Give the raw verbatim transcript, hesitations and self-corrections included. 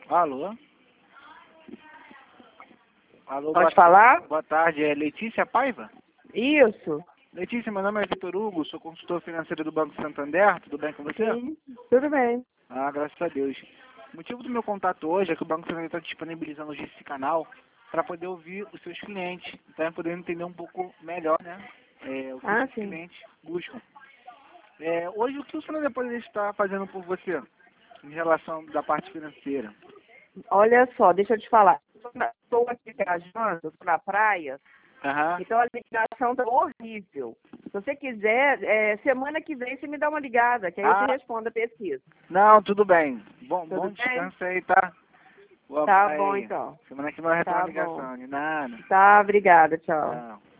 Alô? Alô, Pode boa, falar? boa tarde. É Letícia Paiva? Isso. Letícia, meu nome é Vitor Hugo, sou consultor financeiro do Banco Santander. Tudo bem com você? Sim, tudo bem. Ah, graças a Deus. O motivo do meu contato hoje é que o Banco Santander está disponibilizando hoje esse canal para poder ouvir os seus clientes, para poder entender um pouco melhor, né? É, o que Ah, os sim. clientes buscam. É, hoje, o que o Santander poderia estar fazendo por você em relação da parte financeira? Olha só, deixa eu te falar. Estou aqui viajando, estou na praia, Aham. então a ligação está horrível. Se você quiser, é, semana que vem você me dá uma ligada, que aí eu te Ah, respondo a pesquisa. não, tudo bem. Bom, Tudo bom bem? descanso aí, tá? Boa Tá praia bom, aí. então. Semana que vem eu retorno a Tá bom. ligação. De nada. Tá, obrigada, tchau. Tchau.